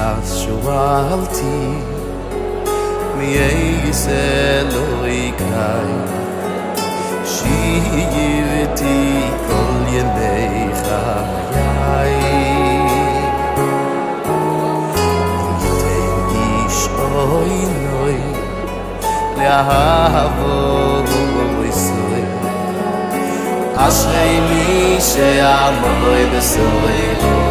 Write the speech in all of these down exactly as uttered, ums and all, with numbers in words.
שאלתי מי אלוהי קי שירתי כל ימי חיי ייתן איש אוי נוי לאהבו בסוי אשרי מי שעמוי בסוי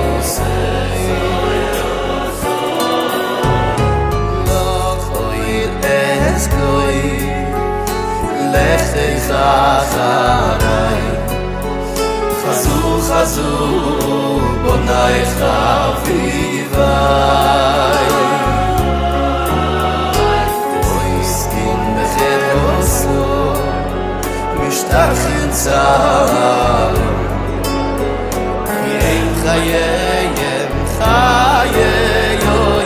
לכתך אחריי חזו חזו בונייך חביביי אוי סכין בחד עושו משתחין צהר כי אין חייהם חיי אוי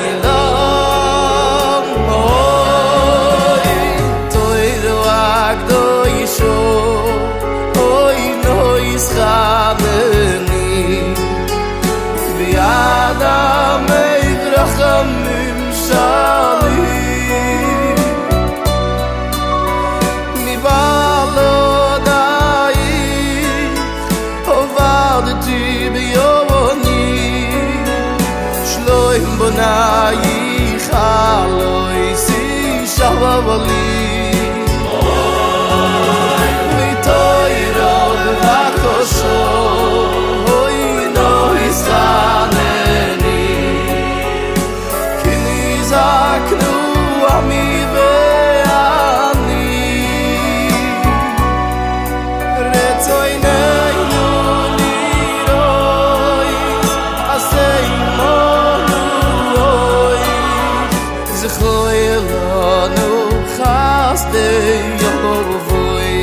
בונייך אלוהי שישבלי ותוירו בבקשו אוי נו ישחנני כי נזעקנו עמי ואני רצויננו לירויס עשינו זכוי לנו חסדי יבואי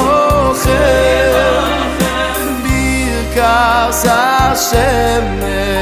Hashem